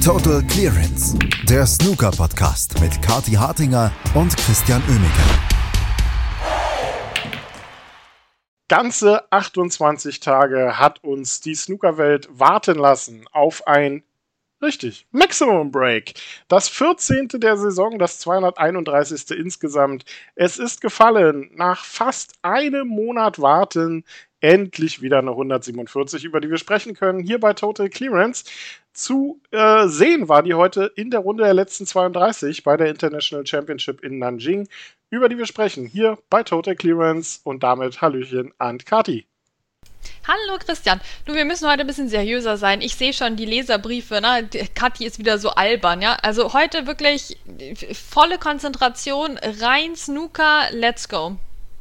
Total Clearance, der Snooker-Podcast mit Kathi Hartinger und Christian Oemeke. Ganze 28 Tage hat uns die Snookerwelt warten lassen auf ein, richtig, Maximum Break. Das 14. der Saison, das 231. insgesamt. Es ist gefallen, nach fast einem Monat Warten, endlich wieder eine 147, über die wir sprechen können, hier bei Total Clearance. Zu sehen war die heute in der Runde der letzten 32 bei der International Championship in Nanjing, über die wir sprechen, hier bei Total Clearance, und damit Hallöchen an Kathi. Hallo Christian, du, wir müssen heute ein bisschen seriöser sein. Ich sehe schon die Leserbriefe, ne? Kathi ist wieder so albern, ja? Also heute wirklich volle Konzentration, rein Snooker, let's go.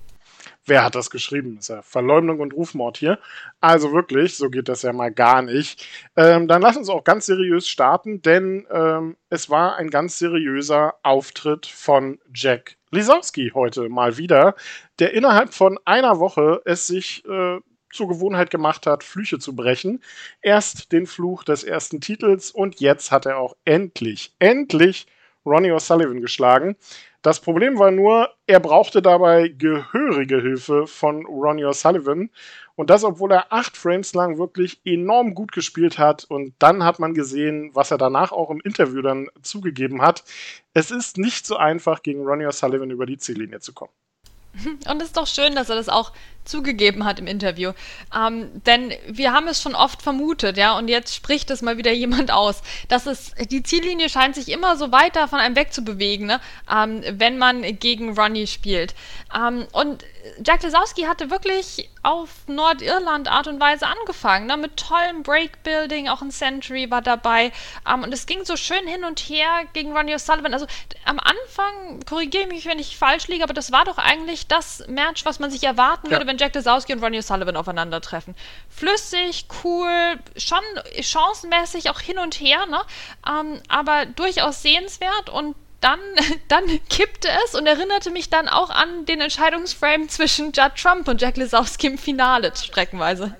Wer hat das geschrieben? Das ist ja Verleumdung und Rufmord hier. Also wirklich, so geht das ja mal gar nicht. Dann lass uns auch ganz seriös starten, denn es war ein ganz seriöser Auftritt von Jack Lisowski heute mal wieder, der innerhalb von einer Woche es sich zur Gewohnheit gemacht hat, Flüche zu brechen. Erst den Fluch des ersten Titels und jetzt hat er auch endlich Ronnie O'Sullivan geschlagen. Das Problem war nur, er brauchte dabei gehörige Hilfe von Ronnie O'Sullivan. Und das, obwohl er 8 Frames lang wirklich enorm gut gespielt hat. Und dann hat man gesehen, was er danach auch im Interview dann zugegeben hat. Es ist nicht so einfach, gegen Ronnie O'Sullivan über die Ziellinie zu kommen. Und es ist doch schön, dass er das auch zugegeben hat im Interview. Denn wir haben es schon oft vermutet, ja, und jetzt spricht es mal wieder jemand aus. Die Ziellinie scheint sich immer so weiter von einem wegzubewegen, ne? Wenn man gegen Ronnie spielt. Und Jack Lisowski hatte wirklich auf Nordirland Art und Weise angefangen, ne? Mit tollem Breakbuilding, auch ein Century war dabei. Und es ging so schön hin und her gegen Ronnie O'Sullivan. Also am Anfang, korrigiere mich, wenn ich falsch liege, aber das war doch eigentlich das Match, was man sich erwarten würde, wenn Jack Lisowski und Ronnie O'Sullivan aufeinandertreffen. Flüssig, cool, schon chancenmäßig auch hin und her, ne? Aber durchaus sehenswert, und dann kippte es und erinnerte mich dann auch an den Entscheidungsframe zwischen Judd Trump und Jack Lisowski im Finale streckenweise.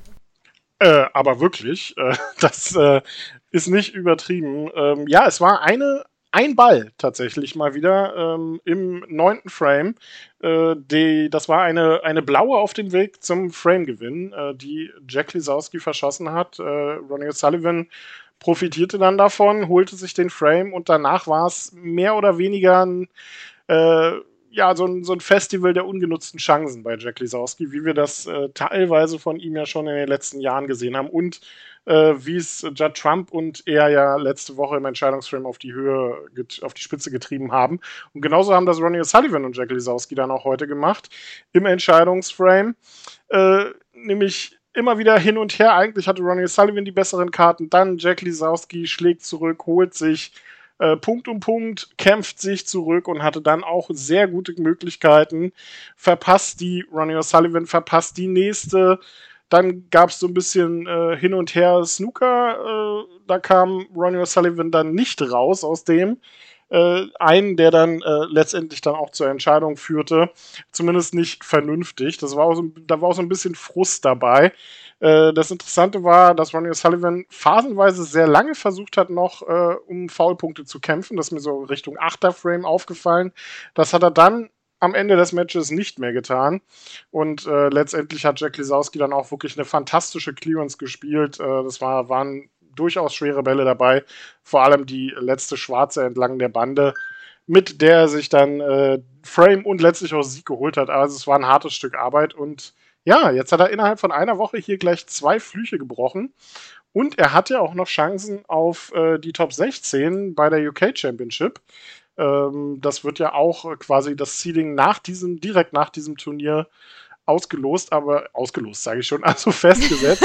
Aber wirklich, das ist nicht übertrieben. Ja, es war ein Ball tatsächlich mal wieder im 9. Frame. Das war eine blaue auf dem Weg zum Frame-Gewinn, die Jack Lisowski verschossen hat. Ronnie O'Sullivan profitierte dann davon, holte sich den Frame, und danach war es mehr oder weniger so ein Festival der ungenutzten Chancen bei Jack Lisowski, wie wir das teilweise von ihm ja schon in den letzten Jahren gesehen haben, und wie es Judd Trump und er ja letzte Woche im Entscheidungsframe auf die Spitze getrieben haben. Und genauso haben das Ronnie O'Sullivan und Jack Lisowski dann auch heute gemacht im Entscheidungsframe. Nämlich immer wieder hin und her. Eigentlich hatte Ronnie O'Sullivan die besseren Karten. Dann Jack Lisowski schlägt zurück, holt sich Punkt um Punkt, kämpft sich zurück und hatte dann auch sehr gute Möglichkeiten. Verpasst die Ronnie O'Sullivan, verpasst die nächste. Dann gab es so ein bisschen hin und her Snooker. Da kam Ronnie O'Sullivan dann nicht raus aus dem. Einen, der dann letztendlich dann auch zur Entscheidung führte. Zumindest nicht vernünftig. Da war auch so ein bisschen Frust dabei. Das Interessante war, dass Ronnie O'Sullivan phasenweise sehr lange versucht hat, noch um Foulpunkte zu kämpfen. Das ist mir so Richtung 8er Frame aufgefallen. Das hat er dann am Ende des Matches nicht mehr getan. Und letztendlich hat Jack Lisowski dann auch wirklich eine fantastische Clearance gespielt. Das waren durchaus schwere Bälle dabei. Vor allem die letzte schwarze entlang der Bande, mit der er sich dann Frame und letztlich auch Sieg geholt hat. Also es war ein hartes Stück Arbeit. Und ja, jetzt hat er innerhalb von einer Woche hier gleich 2 Flüche gebrochen. Und er hat ja auch noch Chancen auf die Top 16 bei der UK Championship. Das wird ja auch quasi das Seeding direkt nach diesem Turnier ausgelost, sage ich schon, also festgesetzt.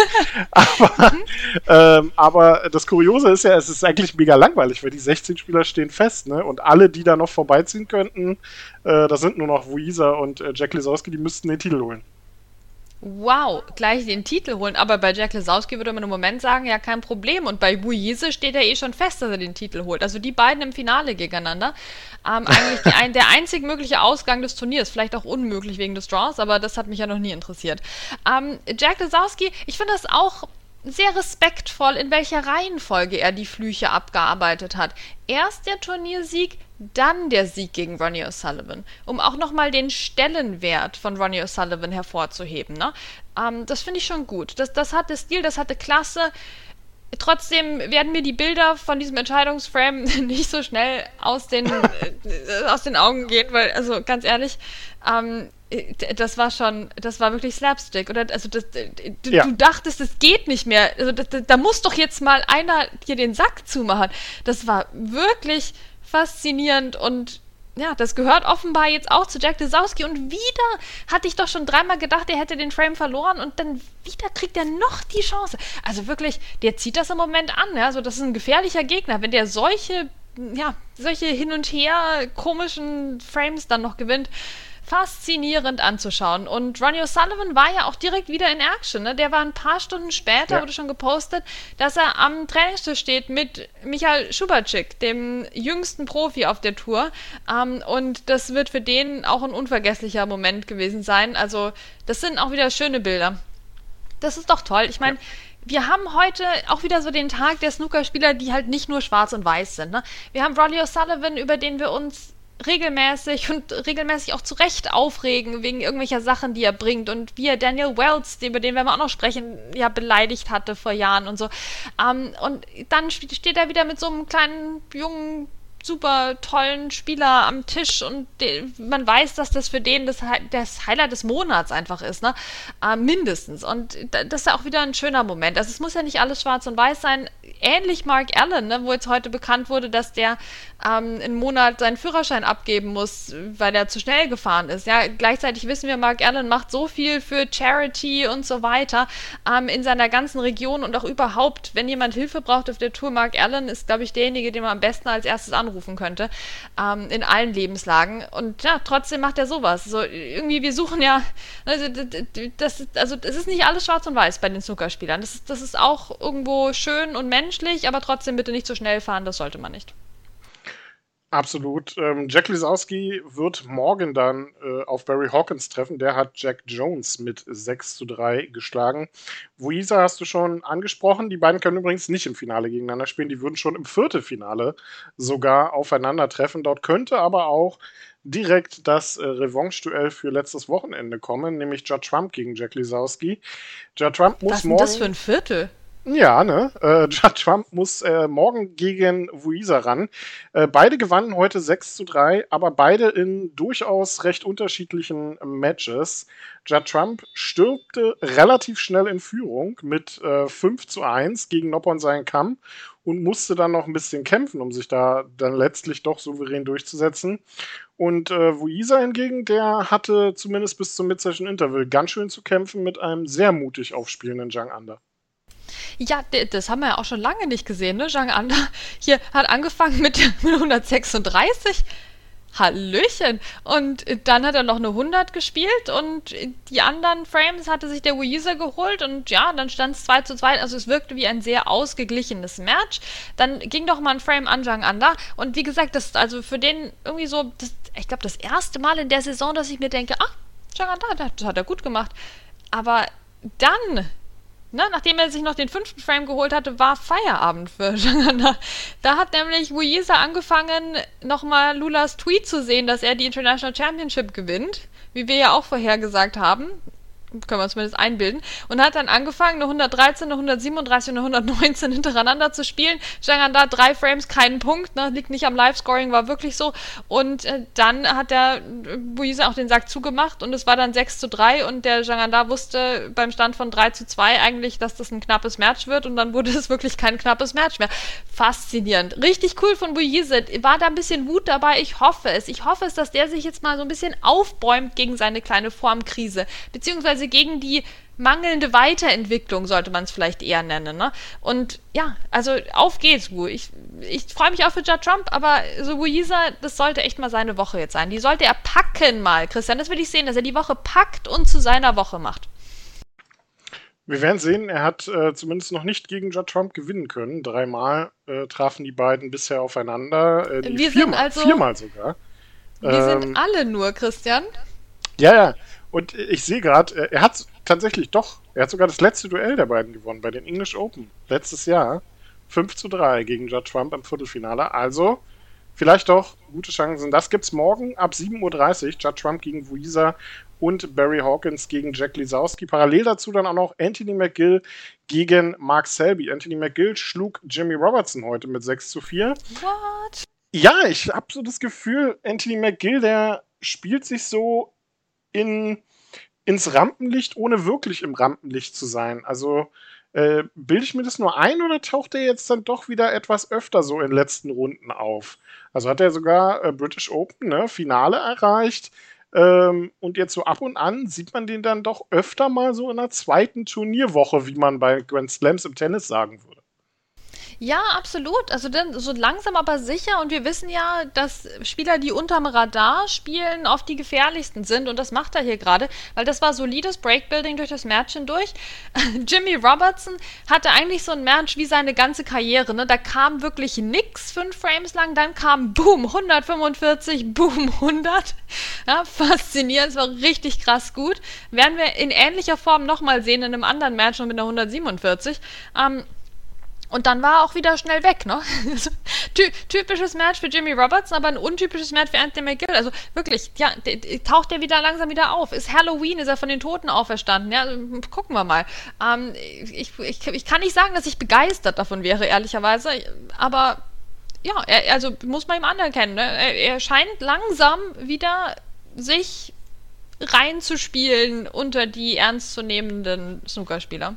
aber das Kuriose ist ja, es ist eigentlich mega langweilig, weil die 16 Spieler stehen fest, ne? Und alle, die da noch vorbeiziehen könnten, das sind nur noch Wuisa und Jack Lisowski, die müssten den Titel holen. Wow, gleich den Titel holen. Aber bei Jack Lisowski würde man im Moment sagen, ja, kein Problem. Und bei Wuise steht ja schon fest, dass er den Titel holt. Also die beiden im Finale gegeneinander. Eigentlich der einzig mögliche Ausgang des Turniers. Vielleicht auch unmöglich wegen des Draws, aber das hat mich ja noch nie interessiert. Jack Lisowski, ich finde das auch sehr respektvoll, in welcher Reihenfolge er die Flüche abgearbeitet hat. Erst der Turniersieg, dann der Sieg gegen Ronnie O'Sullivan, um auch nochmal den Stellenwert von Ronnie O'Sullivan hervorzuheben. Ne? Das finde ich schon gut. Das hatte Stil, das hatte Klasse. Trotzdem werden mir die Bilder von diesem Entscheidungsframe nicht so schnell aus den Augen gehen, weil, also ganz ehrlich, das war wirklich Slapstick. Oder also du dachtest, es geht nicht mehr. Also da muss doch jetzt mal einer hier den Sack zumachen. Das war wirklich faszinierend und ja, das gehört offenbar jetzt auch zu Jack Lisowski und wieder hatte ich doch schon dreimal gedacht, er hätte den Frame verloren und dann wieder kriegt er noch die Chance. Also wirklich, der zieht das im Moment an, ja, also das ist ein gefährlicher Gegner, wenn der solche hin und her komischen Frames dann noch gewinnt. Faszinierend anzuschauen. Und Ronnie O'Sullivan war ja auch direkt wieder in Action. Ne? Der war ein paar Stunden später, wurde schon gepostet, dass er am Trainingstisch steht mit Michal Šubačík, dem jüngsten Profi auf der Tour. Und das wird für den auch ein unvergesslicher Moment gewesen sein. Also das sind auch wieder schöne Bilder. Das ist doch toll. Ich meine, wir haben heute auch wieder so den Tag der Snookerspieler, die halt nicht nur schwarz und weiß sind. Ne? Wir haben Ronnie O'Sullivan, über den wir uns regelmäßig auch zu Recht aufregen wegen irgendwelcher Sachen, die er bringt und wie er Daniel Wells, über den werden wir auch noch sprechen, ja beleidigt hatte vor Jahren und so. Und dann steht er wieder mit so einem kleinen, jungen, super tollen Spieler am Tisch und man weiß, dass das für den das Highlight des Monats einfach ist, ne? Mindestens. Und das ist ja auch wieder ein schöner Moment. Also es muss ja nicht alles schwarz und weiß sein. Ähnlich Mark Allen, ne, wo jetzt heute bekannt wurde, dass der einen Monat seinen Führerschein abgeben muss, weil er zu schnell gefahren ist. Ja, gleichzeitig wissen wir, Mark Allen macht so viel für Charity und so weiter in seiner ganzen Region und auch überhaupt, wenn jemand Hilfe braucht auf der Tour, Mark Allen ist, glaube ich, derjenige, den man am besten als erstes anrufen könnte, in allen Lebenslagen. Und ja, trotzdem macht er sowas. So, irgendwie, wir suchen ja, es ist nicht alles schwarz und weiß bei den Snookerspielern. Das ist auch irgendwo schön und menschlich, aber trotzdem bitte nicht so schnell fahren, das sollte man nicht. Absolut. Jack Lisowski wird morgen dann auf Barry Hawkins treffen. Der hat Jack Jones mit 6:3 geschlagen. Wooisa hast du schon angesprochen. Die beiden können übrigens nicht im Finale gegeneinander spielen. Die würden schon im Viertelfinale sogar aufeinandertreffen. Dort könnte aber auch direkt das Revanche-Duell für letztes Wochenende kommen, nämlich Judd Trump gegen Jack Lisowski. Judd Trump muss morgen... Was ist denn das für ein Viertel? Ja, ne? Judd Trump muss morgen gegen Wooisa ran. Beide gewannen heute 6:3, aber beide in durchaus recht unterschiedlichen Matches. Judd Trump stürmte relativ schnell in Führung mit 5:1 gegen Noppon Saenkham und musste dann noch ein bisschen kämpfen, um sich da dann letztlich doch souverän durchzusetzen. Und Wooisa hingegen, der hatte zumindest bis zum Mid-Session Interval ganz schön zu kämpfen mit einem sehr mutig aufspielenden Zhang Anda. Ja, das haben wir ja auch schon lange nicht gesehen, ne? Zhang Anda hier hat angefangen mit 136. Hallöchen. Und dann hat er noch eine 100 gespielt und die anderen Frames hatte sich der Wooisa geholt und ja, dann stand es 2:2. Also es wirkte wie ein sehr ausgeglichenes Match. Dann ging doch mal ein Frame an Zhang Anda und wie gesagt, das ist also für den irgendwie so, ich glaube, das erste Mal in der Saison, dass ich mir denke, Zhang Anda, das hat er gut gemacht. Aber dann... nachdem er sich noch den 5. Frame geholt hatte, war Feierabend für Zhang Anda. Da hat nämlich Wooisa angefangen, nochmal Lulas Tweet zu sehen, dass er die International Championship gewinnt, wie wir ja auch vorhergesagt haben. Können wir uns zumindest einbilden. Und hat dann angefangen, eine 113, eine 137 und eine 119 hintereinander zu spielen. Zhang Anda 3 Frames, keinen Punkt, ne? Liegt nicht am Live-Scoring, war wirklich so. Und dann hat der Wooisa auch den Sack zugemacht und es war dann 6:3 und der Zhang Anda wusste beim Stand von 3:2 eigentlich, dass das ein knappes Match wird und dann wurde es wirklich kein knappes Match mehr. Faszinierend. Richtig cool von Wooisa. War da ein bisschen Wut dabei? Ich hoffe es. Ich hoffe es, dass der sich jetzt mal so ein bisschen aufbäumt gegen seine kleine Formkrise. Beziehungsweise gegen die mangelnde Weiterentwicklung, sollte man es vielleicht eher nennen. Ne? Und ja, also auf geht's, Wu. Ich freue mich auch für Judd Trump, aber so Wooisa, das sollte echt mal seine Woche jetzt sein. Die sollte er packen mal, Christian. Das will ich sehen, dass er die Woche packt und zu seiner Woche macht. Wir werden sehen, er hat zumindest noch nicht gegen Judd Trump gewinnen können. 3-mal trafen die beiden bisher aufeinander. Viermal sogar. Wir sind alle nur, Christian. Ja. Und ich sehe gerade, er hat tatsächlich doch Er hat sogar das letzte Duell der beiden gewonnen bei den English Open letztes Jahr. 5:3 gegen Judd Trump im Viertelfinale. Also vielleicht doch gute Chancen. Das gibt's morgen ab 7:30 Uhr. Judd Trump gegen Wieser und Barry Hawkins gegen Jack Lisowski. Parallel dazu dann auch noch Anthony McGill gegen Mark Selby. Anthony McGill schlug Jimmy Robertson heute mit 6:4. What? Ja, ich habe so das Gefühl, Anthony McGill, der spielt sich so ins Rampenlicht, ohne wirklich im Rampenlicht zu sein. Also bilde ich mir das nur ein oder taucht er jetzt dann doch wieder etwas öfter so in letzten Runden auf? Also hat er sogar British Open, ne, Finale erreicht. Und jetzt so ab und an sieht man den dann doch öfter mal so in der zweiten Turnierwoche, wie man bei Grand Slams im Tennis sagen würde. Ja, absolut. Also dann so langsam aber sicher. Und wir wissen ja, dass Spieler, die unterm Radar spielen, oft die gefährlichsten sind. Und das macht er hier gerade, weil das war solides Breakbuilding durch das Match hindurch. Jimmy Robertson hatte eigentlich so ein Match wie seine ganze Karriere. Ne? Da kam wirklich nix 5 Frames lang. Dann kam Boom 145, Boom 100. Ja, faszinierend. Es war richtig krass gut. Werden wir in ähnlicher Form nochmal sehen in einem anderen Match und mit einer 147. Und dann war er auch wieder schnell weg, ne? Typisches Match für Jimmy Robertson, aber ein untypisches Match für Anthony McGill. Also wirklich, ja, taucht der wieder langsam wieder auf. Ist Halloween, ist er von den Toten auferstanden? Ja, also, gucken wir mal. Ich kann nicht sagen, dass ich begeistert davon wäre, ehrlicherweise. Aber ja, also muss man ihm anerkennen. Ne? Er scheint langsam wieder sich reinzuspielen unter die ernstzunehmenden Snookerspieler.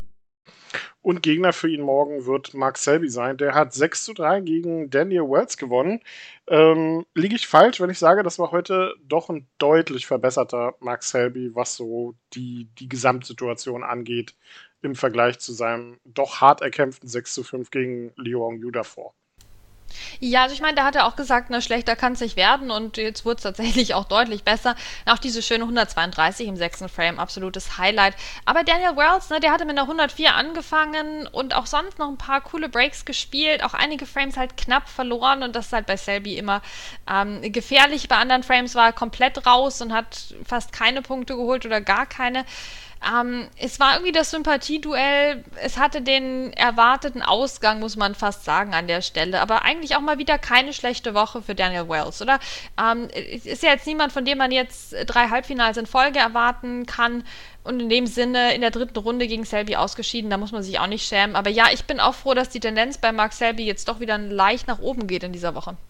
Und Gegner für ihn morgen wird Mark Selby sein. Der hat 6:3 gegen Daniel Wells gewonnen. Liege ich falsch, wenn ich sage, das war heute doch ein deutlich verbesserter Mark Selby, was so die Gesamtsituation angeht, im Vergleich zu seinem doch hart erkämpften 6:5 gegen Liu Hongyu davor. Ja, also ich meine, da hat er auch gesagt, na, schlechter kann es nicht werden und jetzt wurde es tatsächlich auch deutlich besser. Auch diese schöne 132 im 6. Frame, absolutes Highlight. Aber Daniel Wells, ne, der hatte mit einer 104 angefangen und auch sonst noch ein paar coole Breaks gespielt, auch einige Frames halt knapp verloren und das ist halt bei Selby immer gefährlich. Bei anderen Frames war er komplett raus und hat fast keine Punkte geholt oder gar keine. Es war irgendwie das Sympathieduell, es hatte den erwarteten Ausgang, muss man fast sagen, an der Stelle. Aber eigentlich auch mal wieder keine schlechte Woche für Daniel Wells, oder? Ist ja jetzt niemand, von dem man jetzt 3 Halbfinals in Folge erwarten kann. Und in dem Sinne in der 3. Runde gegen Selby ausgeschieden, da muss man sich auch nicht schämen. Aber ja, ich bin auch froh, dass die Tendenz bei Mark Selby jetzt doch wieder leicht nach oben geht in dieser Woche.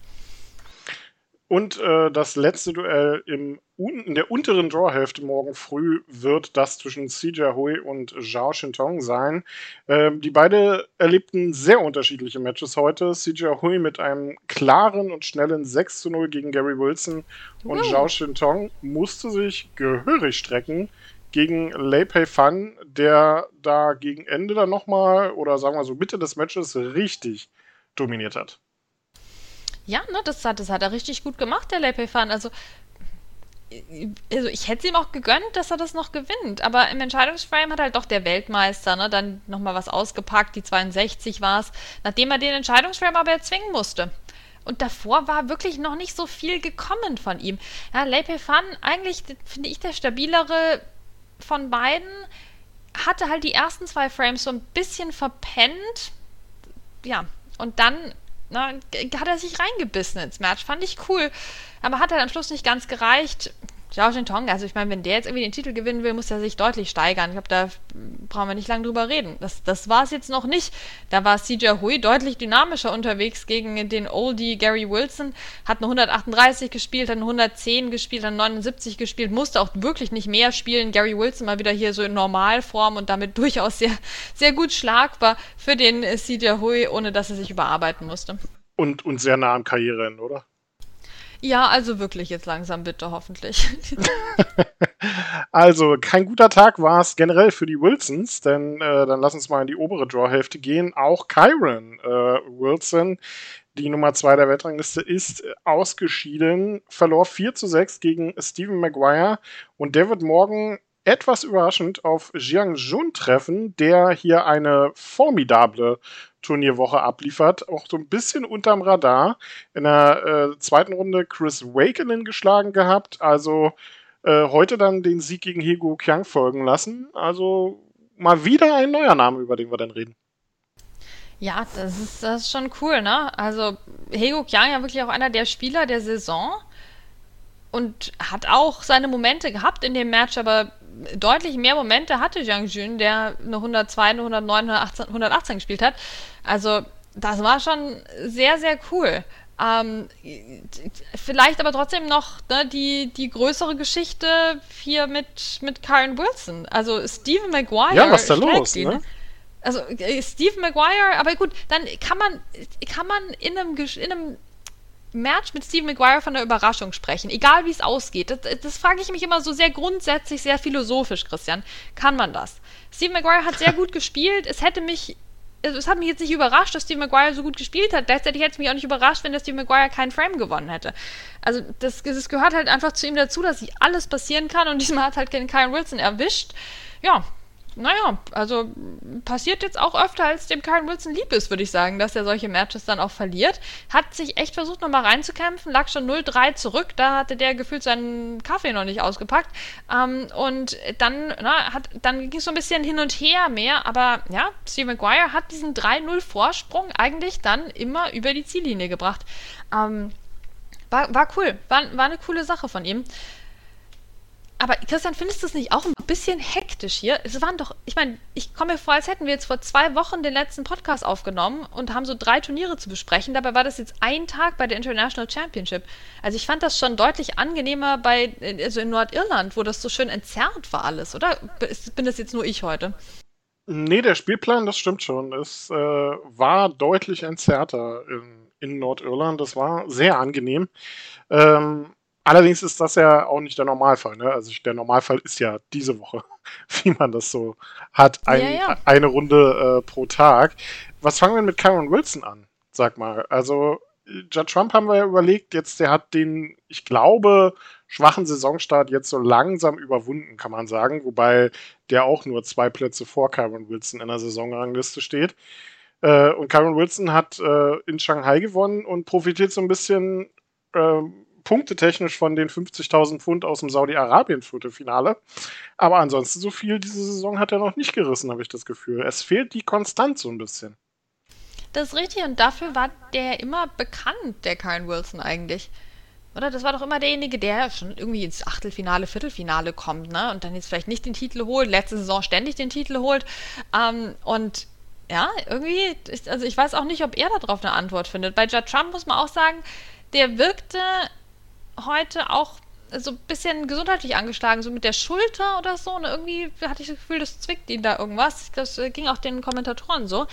Und das letzte Duell in der unteren Drawhälfte morgen früh wird das zwischen CJ Hui und Zhao Shintong sein. Die beide erlebten sehr unterschiedliche Matches heute. CJ Hui mit einem klaren und schnellen 6:0 gegen Gary Wilson und Zhao Shintong musste sich gehörig strecken gegen Lei Pei Fan, der da gegen Ende dann nochmal, oder sagen wir so Mitte des Matches, richtig dominiert hat. Ja, ne, das hat er richtig gut gemacht, der Lei Pei Fan. Also ich hätte es ihm auch gegönnt, dass er das noch gewinnt. Aber im Entscheidungsframe hat halt doch der Weltmeister, ne, dann nochmal was ausgepackt, die 62 war es, nachdem er den Entscheidungsframe aber erzwingen musste. Und davor war wirklich noch nicht so viel gekommen von ihm. Ja, Lei Pei Fan, eigentlich finde ich der stabilere von beiden, hatte halt die ersten 2 Frames so ein bisschen verpennt. Ja, und dann hat er sich reingebissen ins Match. Fand ich cool. Aber hat halt am Schluss nicht ganz gereicht. Zhao Shintong, also ich meine, wenn der jetzt irgendwie den Titel gewinnen will, muss er sich deutlich steigern. Ich glaube, da brauchen wir nicht lange drüber reden. Das war es jetzt noch nicht. Da war CJ Hui deutlich dynamischer unterwegs gegen den Oldie Gary Wilson. Hat eine 138 gespielt, hat eine 110 gespielt, hat eine 79 gespielt, musste auch wirklich nicht mehr spielen. Gary Wilson mal wieder hier so in Normalform und damit durchaus sehr, sehr gut schlagbar für den CJ Hui, ohne dass er sich überarbeiten musste. Und sehr nah am Karriereende, oder? Ja, also wirklich jetzt langsam bitte, hoffentlich. Also, kein guter Tag war es generell für die Wilsons, denn dann lass uns mal in die obere Drawhälfte gehen. Auch Kyron Wilson, die Nummer 2 der Weltrangliste, ist ausgeschieden, verlor 4:6 gegen Stephen Maguire und der wird morgen etwas überraschend auf Jiang Jun treffen, der hier eine formidable Turnierwoche abliefert, auch so ein bisschen unterm Radar. In der 2. Runde Chris Wakelin geschlagen gehabt, also heute dann den Sieg gegen He Guoqiang folgen lassen. Also mal wieder ein neuer Name, über den wir dann reden. Ja, das ist schon cool, ne? Also Hego Kiang ja wirklich auch einer der Spieler der Saison und hat auch seine Momente gehabt in dem Match, aber deutlich mehr Momente hatte Zhang Jun, der eine 102, eine 109, 118 gespielt hat. Also das war schon sehr, sehr cool. Vielleicht aber trotzdem noch ne, die größere Geschichte hier mit Karen Wilson. Also Stephen Maguire. Ja, was ist da los, ne? Also Stephen Maguire, aber gut, dann kann man in einem Match mit Stephen Maguire von der Überraschung sprechen, egal wie es ausgeht. Das frage ich mich immer so sehr grundsätzlich, sehr philosophisch, Christian. Kann man das? Stephen Maguire hat sehr gut gespielt. Es hat mich jetzt nicht überrascht, dass Steve Maguire so gut gespielt hat. Gleichzeitig hätte es mich auch nicht überrascht, wenn der Steve Maguire keinen Frame gewonnen hätte. Also das gehört halt einfach zu ihm dazu, dass alles passieren kann und diesmal hat halt Karen Wilson erwischt. Ja, naja, also passiert jetzt auch öfter, als dem Karen Wilson lieb ist, würde ich sagen, dass er solche Matches dann auch verliert. Hat sich echt versucht, nochmal reinzukämpfen, lag schon 0-3 zurück, da hatte der gefühlt seinen Kaffee noch nicht ausgepackt. Und dann, dann ging es so ein bisschen hin und her mehr, aber ja, Steve Maguire hat diesen 3-0 Vorsprung eigentlich dann immer über die Ziellinie gebracht. War cool, war eine coole Sache von ihm. Aber Christian, findest du es nicht auch ein bisschen hektisch hier? Es waren doch, ich meine, ich komme mir vor, als hätten wir jetzt vor 2 Wochen den letzten Podcast aufgenommen und haben so 3 Turniere zu besprechen. Dabei war das jetzt ein Tag bei der International Championship. Also ich fand das schon deutlich angenehmer also in Nordirland, wo das so schön entzerrt war alles, oder? Bin das jetzt nur ich heute? Nee, der Spielplan, das stimmt schon. Es war deutlich entzerrter in Nordirland. Das war sehr angenehm. Allerdings ist das ja auch nicht der Normalfall. Ne? Also der Normalfall ist ja diese Woche, wie man das so hat. Eine Runde pro Tag. Was fangen wir mit Karen Wilson an? Sag mal. Also Judd Trump haben wir ja überlegt, der hat den, ich glaube, schwachen Saisonstart jetzt so langsam überwunden, kann man sagen. Wobei der auch nur 2 Plätze vor Karen Wilson in der Saisonrangliste steht. Und Karen Wilson hat in Shanghai gewonnen und profitiert so ein bisschen punktetechnisch von den 50.000 Pfund aus dem Saudi-Arabien-Viertelfinale. Aber ansonsten so viel diese Saison hat er noch nicht gerissen, habe ich das Gefühl. Es fehlt die Konstanz so ein bisschen. Das ist richtig und dafür war der immer bekannt, der Karen Wilson eigentlich. Oder? Das war doch immer derjenige, der schon irgendwie ins Achtelfinale, Viertelfinale kommt, ne? Und dann jetzt vielleicht nicht den Titel holt, letzte Saison ständig den Titel holt. Und ja, irgendwie, also ich weiß auch nicht, ob er darauf eine Antwort findet. Bei Judd Trump muss man auch sagen, der wirkte heute auch so ein bisschen gesundheitlich angeschlagen, so mit der Schulter oder so. Und irgendwie hatte ich das Gefühl, das zwickt ihn da irgendwas. Das ging auch den Kommentatoren so.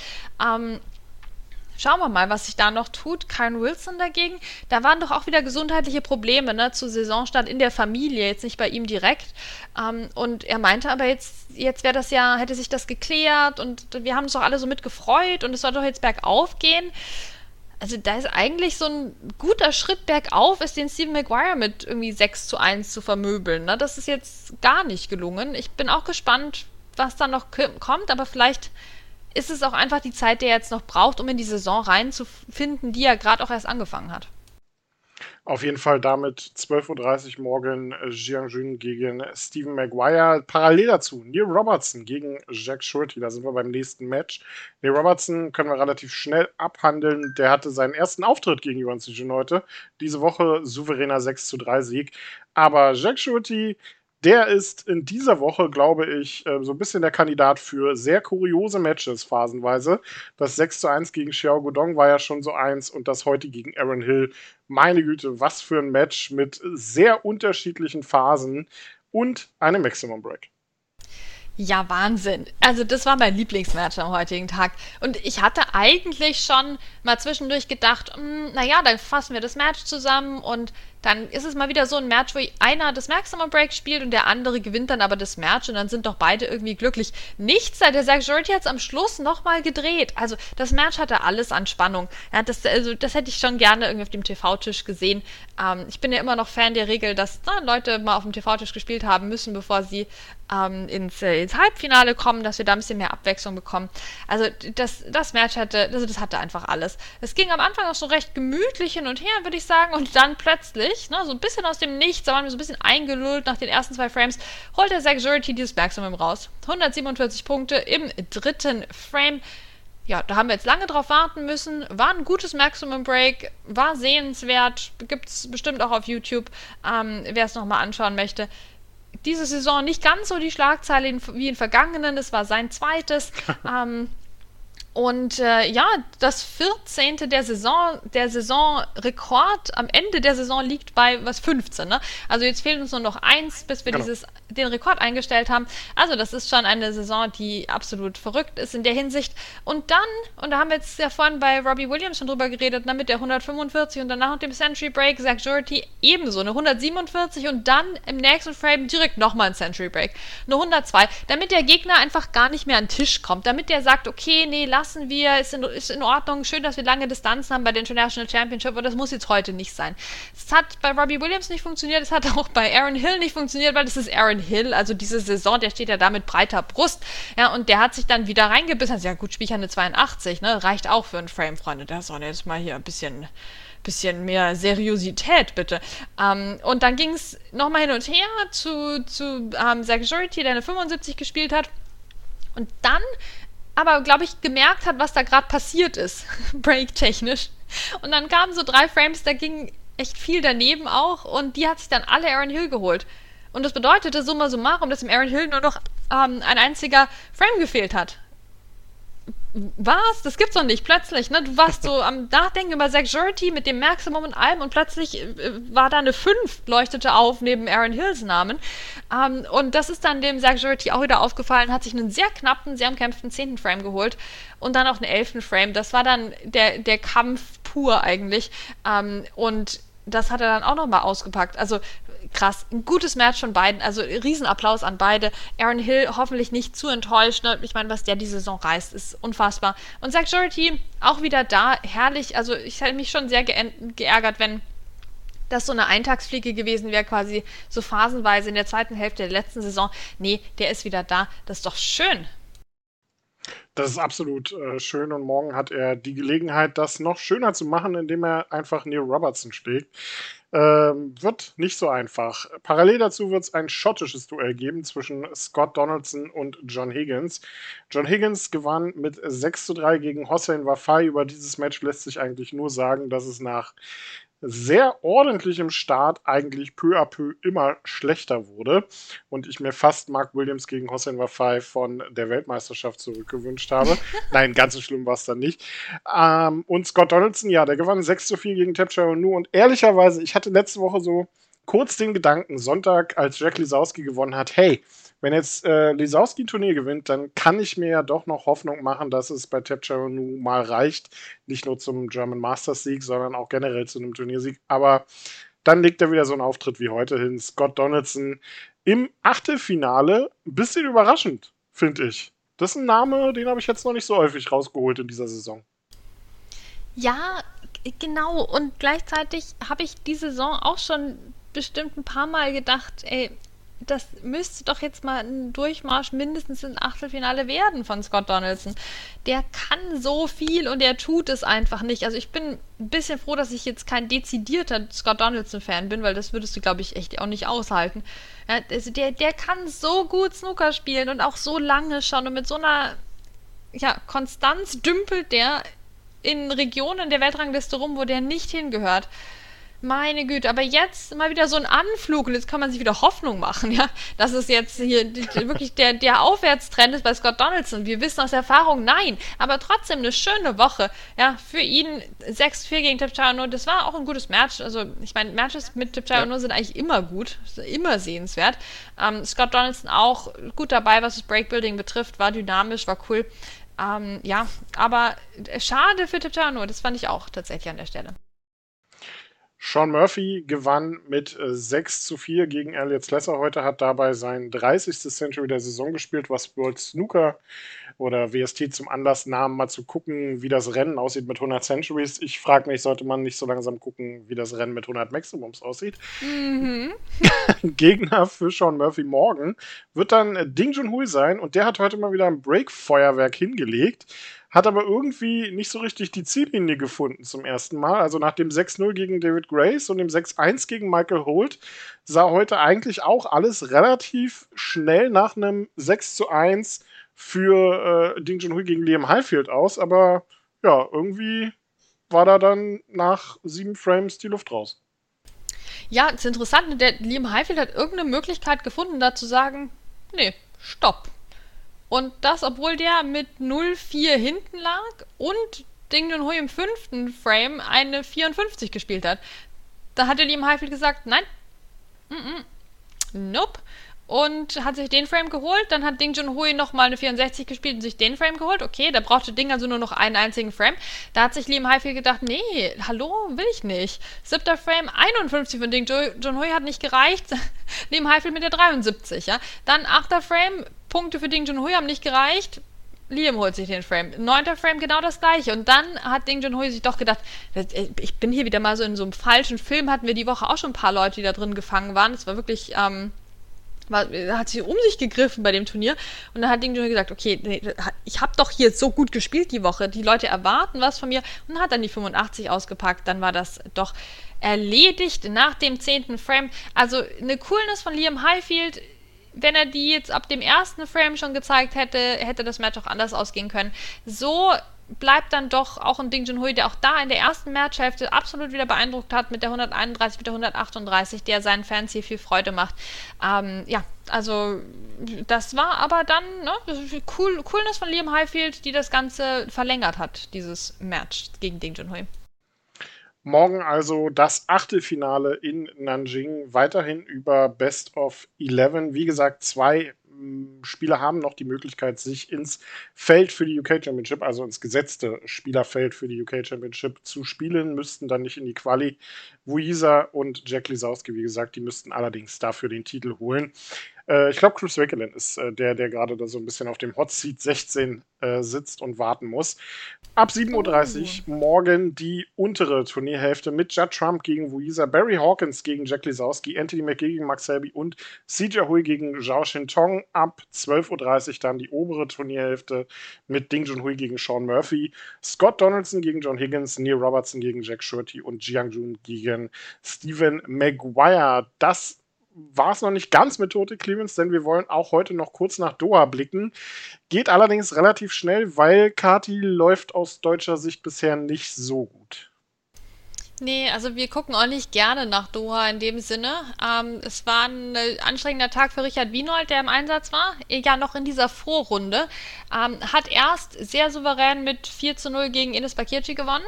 Schauen wir mal, was sich da noch tut. Karen Wilson dagegen, da waren doch auch wieder gesundheitliche Probleme, ne, zu Saisonstart in der Familie, jetzt nicht bei ihm direkt. Und er meinte aber jetzt wäre das ja, hätte sich das geklärt und wir haben uns doch alle so mit gefreut und es soll doch jetzt bergauf gehen. Also da ist eigentlich so ein guter Schritt bergauf, ist den Stephen Maguire mit irgendwie 6-1 zu vermöbeln. Ne? Das ist jetzt gar nicht gelungen. Ich bin auch gespannt, was da noch kommt, aber vielleicht ist es auch einfach die Zeit, die er jetzt noch braucht, um in die Saison reinzufinden, die er gerade auch erst angefangen hat. Auf jeden Fall damit 12:30 Uhr morgen Jiang Jun gegen Stephen Maguire. Parallel dazu Neil Robertson gegen Jack Shorty. Da sind wir beim nächsten Match. Neil Robertson können wir relativ schnell abhandeln. Der hatte seinen ersten Auftritt gegen Yuan Zhijun heute. Diese Woche souveräner 6:3 Sieg. Aber Jack Shorty, der ist in dieser Woche, glaube ich, so ein bisschen der Kandidat für sehr kuriose Matches phasenweise. Das 6:1 gegen Xiao Guodong war ja schon so eins und das heute gegen Aaron Hill. Meine Güte, was für ein Match mit sehr unterschiedlichen Phasen und einem Maximum Break. Ja, Wahnsinn. Also das war mein Lieblingsmatch am heutigen Tag. Und ich hatte eigentlich schon mal zwischendurch gedacht, naja, dann fassen wir das Match zusammen und dann ist es mal wieder so ein Match, wo einer das Maximum Break spielt und der andere gewinnt dann aber das Match und dann sind doch beide irgendwie glücklich. Nichts, der Zach Shorty hat es am Schluss nochmal gedreht. Also das Match hatte alles an Spannung. Ja, das hätte ich schon gerne irgendwie auf dem TV-Tisch gesehen. Ich bin ja immer noch Fan der Regel, dass Leute mal auf dem TV-Tisch gespielt haben müssen, bevor sie ins Halbfinale kommen, dass wir da ein bisschen mehr Abwechslung bekommen. Also das Match das hatte einfach alles. Es ging am Anfang auch so recht gemütlich hin und her, würde ich sagen, und dann plötzlich plötzlich, ne, so ein bisschen aus dem Nichts, da waren wir so ein bisschen eingelullt nach den ersten 2 Frames, holt der Zach Zurity dieses Maximum raus. 147 Punkte im 3. Frame. Ja, da haben wir jetzt lange drauf warten müssen. War ein gutes Maximum Break, war sehenswert, gibt es bestimmt auch auf YouTube, wer es nochmal anschauen möchte. Diese Saison nicht ganz so die Schlagzeile wie in vergangenen, es war sein zweites. Und das 14. der Saisonrekord am Ende der Saison liegt bei 15. Ne? Also jetzt fehlt uns nur noch 1, bis wir den Rekord eingestellt haben. Also das ist schon eine Saison, die absolut verrückt ist in der Hinsicht. Und da haben wir jetzt ja vorhin bei Robbie Williams schon drüber geredet, mit der 145 und danach dem Century Break, Zach Zurity ebenso, eine 147 und dann im nächsten Frame direkt nochmal ein Century Break, eine 102, damit der Gegner einfach gar nicht mehr an den Tisch kommt, damit der sagt, okay, nee, lassen wir, ist in Ordnung, schön, dass wir lange Distanzen haben bei der International Championship, aber das muss jetzt heute nicht sein. Es hat bei Robbie Williams nicht funktioniert, es hat auch bei Aaron Hill nicht funktioniert, weil das ist Aaron Hill, also diese Saison, der steht ja da mit breiter Brust, ja, und der hat sich dann wieder reingebissen, also ja gut, spiel ich eine 82, ne, reicht auch für einen Frame, Freunde, das soll jetzt mal hier ein bisschen mehr Seriosität, bitte. Und dann ging es nochmal hin und her zu Zach Zurity, der eine 75 gespielt hat und dann aber, glaube ich, gemerkt hat, was da gerade passiert ist, break-technisch. Und dann kamen so 3 Frames, da ging echt viel daneben auch und die hat sich dann alle Aaron Hill geholt. Und das bedeutete summa summarum, dass dem Aaron Hill nur noch ein einziger Frame gefehlt hat. Was? Das gibt's doch nicht. Plötzlich, ne? Du warst so am Nachdenken über Zach Zurity mit dem Maximum und allem und plötzlich war da eine 5, leuchtete auf neben Aaron Hills Namen. Und das ist dann dem Zach Zurity auch wieder aufgefallen, hat sich einen sehr knappen, sehr umkämpften 10. Frame geholt und dann auch einen 11. Frame. Das war dann der Kampf pur eigentlich. Und das hat er dann auch nochmal ausgepackt. Also krass, ein gutes Match von beiden, also Riesenapplaus an beide. Aaron Hill hoffentlich nicht zu enttäuscht, ne? Ich meine, was der die Saison reißt, ist unfassbar. Und Zach Zurity auch wieder da, herrlich, also ich hätte mich schon sehr geärgert, wenn das so eine Eintagsfliege gewesen wäre, quasi so phasenweise in der zweiten Hälfte der letzten Saison. Nee, der ist wieder da, das ist doch schön. Das ist absolut schön und morgen hat er die Gelegenheit, das noch schöner zu machen, indem er einfach Neil Robertson schlägt. Wird nicht so einfach. Parallel dazu wird es ein schottisches Duell geben zwischen Scott Donaldson und John Higgins. John Higgins gewann mit 6:3 gegen Hossein Wafai. Über dieses Match lässt sich eigentlich nur sagen, dass es nach sehr ordentlichem Start eigentlich peu à peu immer schlechter wurde und ich mir fast Mark Williams gegen Hossein Wafai von der Weltmeisterschaft zurückgewünscht habe. Nein, ganz so schlimm war es dann nicht. Und Scott Donaldson, ja, der gewann 6:4 gegen Tapchai Nu und ehrlicherweise, ich hatte letzte Woche so kurz den Gedanken, Sonntag, als Jack Lisowski gewonnen hat, hey, wenn jetzt Lisowski ein Turnier gewinnt, dann kann ich mir ja doch noch Hoffnung machen, dass es bei Tapchai Nu mal reicht. Nicht nur zum German Masters Sieg, sondern auch generell zu einem Turniersieg. Aber dann legt er wieder so einen Auftritt wie heute hin. Scott Donaldson im Achtelfinale. Ein bisschen überraschend, finde ich. Das ist ein Name, den habe ich jetzt noch nicht so häufig rausgeholt in dieser Saison. Ja, genau. Und gleichzeitig habe ich die Saison auch schon bestimmt ein paar Mal gedacht, ey, das müsste doch jetzt mal ein Durchmarsch mindestens ins Achtelfinale werden von Scott Donaldson. Der kann so viel und er tut es einfach nicht. Also ich bin ein bisschen froh, dass ich jetzt kein dezidierter Scott Donaldson-Fan bin, weil das würdest du, glaube ich, echt auch nicht aushalten. Ja, also der kann so gut Snooker spielen und auch so lange schon und mit so einer Konstanz dümpelt der in Regionen der Weltrangliste rum, wo der nicht hingehört. Meine Güte, aber jetzt mal wieder so ein Anflug und jetzt kann man sich wieder Hoffnung machen, ja, dass es jetzt hier wirklich der Aufwärtstrend ist bei Scott Donaldson. Wir wissen aus Erfahrung, nein, aber trotzdem eine schöne Woche, ja, für ihn 6:4 gegen Tapchai Nu, das war auch ein gutes Match, also ich meine, Matches mit Tapchai Nu sind eigentlich immer gut, immer sehenswert. Scott Donaldson auch gut dabei, was das Breakbuilding betrifft, war dynamisch, war cool, aber schade für Tapchai Nu, das fand ich auch tatsächlich an der Stelle. Sean Murphy gewann mit 6:4 gegen Elliot Slesser heute, hat dabei sein 30. Century der Saison gespielt, was World Snooker oder WST zum Anlass nahmen, mal zu gucken, wie das Rennen aussieht mit 100 Centuries. Ich frage mich, sollte man nicht so langsam gucken, wie das Rennen mit 100 Maximums aussieht? Gegner für Sean Murphy morgen wird dann Ding Junhui sein und der hat heute mal wieder ein Break-Feuerwerk hingelegt, hat aber irgendwie nicht so richtig die Ziellinie gefunden zum ersten Mal. Also nach dem 6-0 gegen David Grace und dem 6-1 gegen Michael Holt sah heute eigentlich auch alles relativ schnell nach einem 6-1 für Ding Junhui gegen Liam Highfield aus, aber ja, irgendwie war da dann nach 7 Frames die Luft raus. Ja, ist interessant. Der Liam Highfield hat irgendeine Möglichkeit gefunden, da zu sagen, nee, stopp. Und das, obwohl der mit 0-4 hinten lag und Ding Junhui im 5. Frame eine 54 gespielt hat. Da hat der Liam Highfield gesagt, nein, nope. Und hat sich den Frame geholt. Dann hat Ding Junhui nochmal eine 64 gespielt und sich den Frame geholt. Okay, da brauchte Ding also nur noch einen einzigen Frame. Da hat sich Liam Highfield gedacht, nee, hallo, will ich nicht. 7. Frame, 51 von Ding Junhui hat nicht gereicht. Liam Highfield mit der 73, ja. Dann 8. Frame, Punkte für Ding Junhui haben nicht gereicht. Liam holt sich den Frame. 9. Frame genau das gleiche. Und dann hat Ding Junhui sich doch gedacht, ich bin hier wieder mal so in so einem falschen Film. Hatten wir die Woche auch schon ein paar Leute, die da drin gefangen waren. Das war wirklich... hat sich um sich gegriffen bei dem Turnier und dann hat Ding Junhui gesagt, okay, nee, ich habe doch hier so gut gespielt die Woche, die Leute erwarten was von mir und hat dann die 85 ausgepackt, dann war das doch erledigt nach dem 10. Frame. Also eine Coolness von Liam Highfield, wenn er die jetzt ab dem 1. Frame schon gezeigt hätte, hätte das Match auch anders ausgehen können. So bleibt dann doch auch ein Ding Junhui, der auch da in der ersten Matchhälfte absolut wieder beeindruckt hat mit der 131, mit der 138, der seinen Fans hier viel Freude macht. Ja, also das war aber dann Coolness von Liam Highfield, die das Ganze verlängert hat, dieses Match gegen Ding Junhui. Morgen also das Achtelfinale in Nanjing, weiterhin über Best of 11. Wie gesagt, 2 Spieler haben noch die Möglichkeit, sich ins Feld für die UK Championship, also ins gesetzte Spielerfeld für die UK Championship zu spielen, müssten dann nicht in die Quali. Wuisa und Jack Lisowski, wie gesagt, die müssten allerdings dafür den Titel holen. Ich glaube, Chris Wakelin ist der gerade da so ein bisschen auf dem Hot Seat 16 sitzt und warten muss. Ab 7.30 Uhr morgen die untere Turnierhälfte mit Judd Trump gegen Wuisa, Barry Hawkins gegen Jack Lisowski, Anthony McGee gegen Max Selby und CJ Hui gegen Zhao Shintong. Ab 12.30 Uhr dann die obere Turnierhälfte mit Ding Junhui gegen Sean Murphy, Scott Donaldson gegen John Higgins, Neil Robertson gegen Jack Shirty und Jiang Jun gegen Stephen Maguire. Das war es noch nicht ganz mit Tote Clemens, denn wir wollen auch heute noch kurz nach Doha blicken. Geht allerdings relativ schnell, weil Kati läuft aus deutscher Sicht bisher nicht so gut. Nee, also wir gucken auch nicht gerne nach Doha in dem Sinne. Es war ein anstrengender Tag für Richard Wienold, der im Einsatz war. Ja, noch in dieser Vorrunde. Hat erst sehr souverän mit 4-0 gegen Enes Bakirci gewonnen.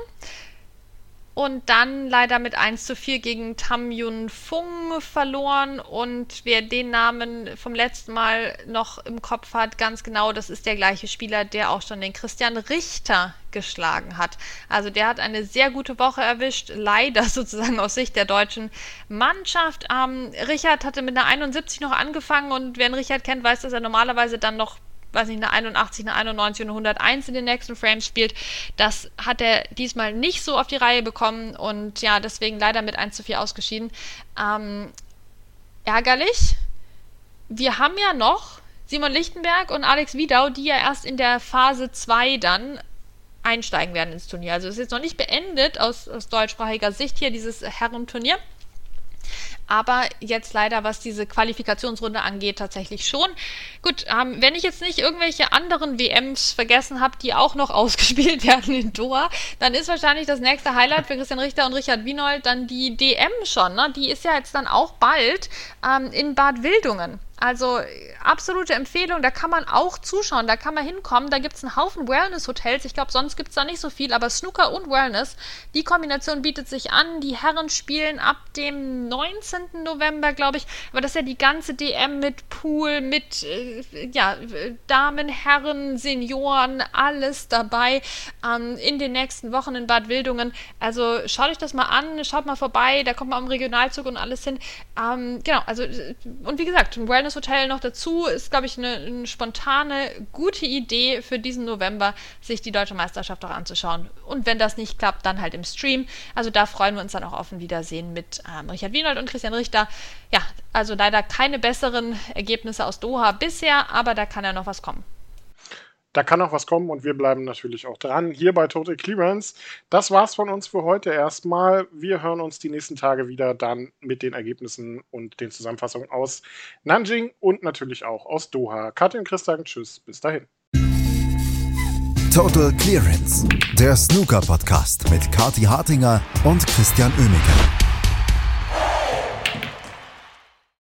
Und dann leider mit 1-4 gegen Tam Yun Fung verloren. Und wer den Namen vom letzten Mal noch im Kopf hat, ganz genau, das ist der gleiche Spieler, der auch schon den Christian Richter geschlagen hat. Also der hat eine sehr gute Woche erwischt, leider sozusagen aus Sicht der deutschen Mannschaft. Richard hatte mit einer 71 noch angefangen und wer ihn Richard kennt, weiß, dass er normalerweise dann noch eine 81, eine 91 und eine 101 in den nächsten Frames spielt. Das hat er diesmal nicht so auf die Reihe bekommen und ja, deswegen leider mit 1-4 ausgeschieden. Ärgerlich. Wir haben ja noch Simon Lichtenberg und Alex Wiedau, die ja erst in der Phase 2 dann einsteigen werden ins Turnier. Also es ist jetzt noch nicht beendet aus deutschsprachiger Sicht hier, dieses Herrenturnier. Aber jetzt leider, was diese Qualifikationsrunde angeht, tatsächlich schon. Gut, wenn ich jetzt nicht irgendwelche anderen WMs vergessen habe, die auch noch ausgespielt werden in Doha, dann ist wahrscheinlich das nächste Highlight für Christian Richter und Richard Wienold dann die DM schon. Ne? Die ist ja jetzt dann auch bald in Bad Wildungen. Also absolute Empfehlung, da kann man auch zuschauen, da kann man hinkommen, da gibt es einen Haufen Wellness-Hotels, ich glaube, sonst gibt es da nicht so viel, aber Snooker und Wellness, die Kombination bietet sich an, die Herren spielen ab dem 19. November, glaube ich, aber das ist ja die ganze DM mit Pool, mit Damen, Herren, Senioren, alles dabei in den nächsten Wochen in Bad Wildungen, also schaut euch das mal an, schaut mal vorbei, da kommt man am Regionalzug und alles hin, genau, also und wie gesagt, ein Wellness das Hotel noch dazu. Ist, glaube ich, eine spontane, gute Idee für diesen November, sich die Deutsche Meisterschaft auch anzuschauen. Und wenn das nicht klappt, dann halt im Stream. Also da freuen wir uns dann auch auf ein Wiedersehen mit Richard Wienold und Christian Richter. Ja, also leider keine besseren Ergebnisse aus Doha bisher, aber da kann ja noch was kommen. Da kann noch was kommen und wir bleiben natürlich auch dran hier bei Total Clearance. Das war's von uns für heute erstmal. Wir hören uns die nächsten Tage wieder dann mit den Ergebnissen und den Zusammenfassungen aus Nanjing und natürlich auch aus Doha. Katja und Chris sagen Tschüss, bis dahin. Total Clearance, der Snooker-Podcast mit Kathi Hartinger und Christian Oemeke.